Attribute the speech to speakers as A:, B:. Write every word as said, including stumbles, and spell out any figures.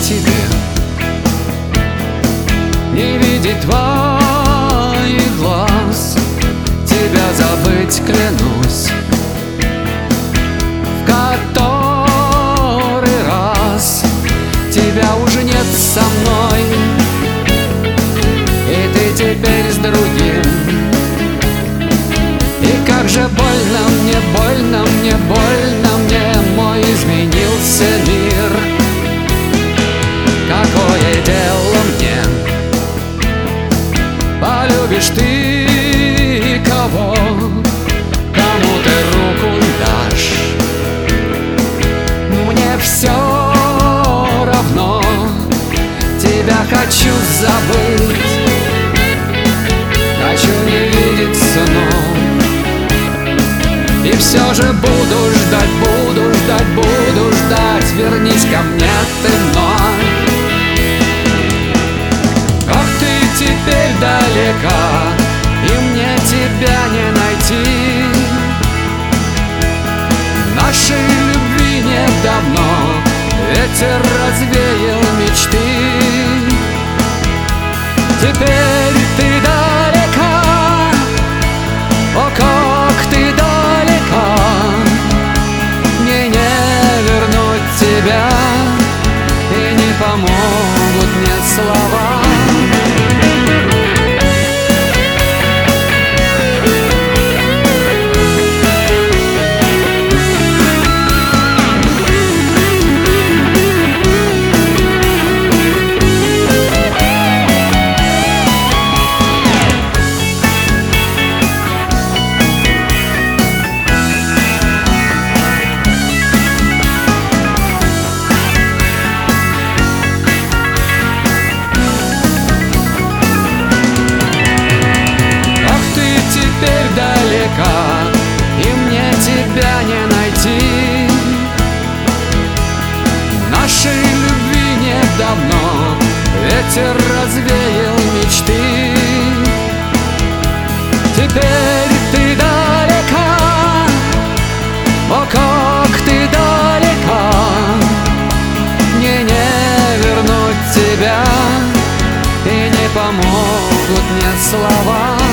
A: тебе, не видеть твоих глаз, тебя забыть клянусь, в который раз тебя уже нет со мной, и ты теперь с другим. И как же больно мне, больно мне, больно мне, мой изменился мир. Какое дело мне, полюбишь ты кого, кому ты руку дашь? Мне все равно, тебя хочу забыть, хочу не видеть снов. И все же буду ждать, буду ждать, буду ждать, вернись ко мне ты вновь. Ах, ты теперь далека, и мне тебя не найти. Нашей любви нет давно, ветер развеял мечты. Теперь ты далека, о, как ты далека, мне не вернуть тебя, и не помогут мне слова. И мне тебя не найти. Нашей любви нет давно, ветер развеял мечты. Теперь ты далека, о, как ты далека, мне не вернуть тебя, и не помогут мне слова.